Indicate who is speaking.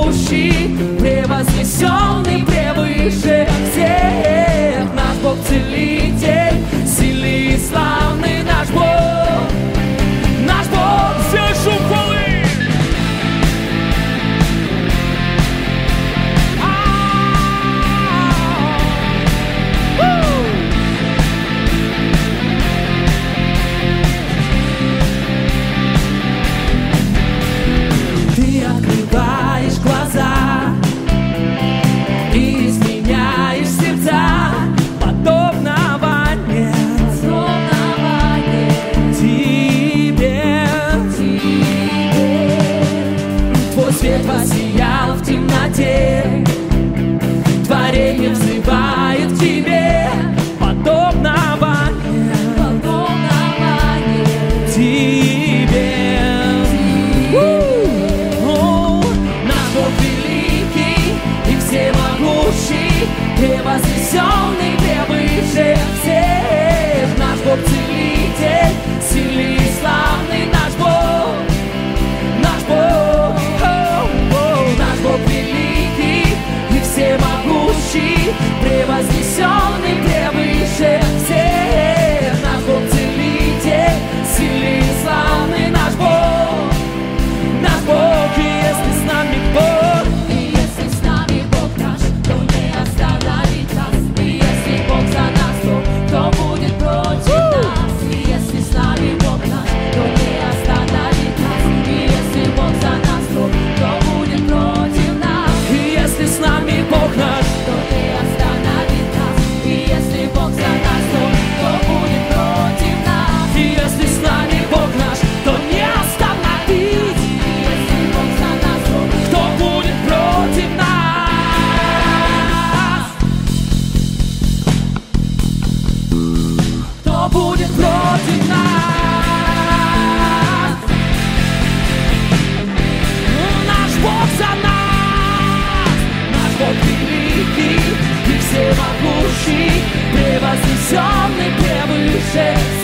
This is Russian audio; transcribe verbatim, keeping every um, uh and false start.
Speaker 1: всемогущий, превознесенный превыше всех. Наш Бог целитель, сильный и славный наш Бог. Наш Бог,
Speaker 2: все шум хвалы.
Speaker 1: Ты открываешь глаза и изменяешь сердца, подобного нет, подобного нет тебе, тебе. Твой свет воссиял в темноте, творение взывает к тебе, подобного нет, подобного нет тебе. Всемогущий, превознесенный превыше всех. Наш Бог целитель, сильный и славный наш Бог. Наш Бог, о, о, наш Бог великий и всемогущий, превознесенный превыше всех. Наш Бог целитель, сильный и славный наш Бог. Наш Бог, и если с нами Бог, всемогущий, превознесенный превыше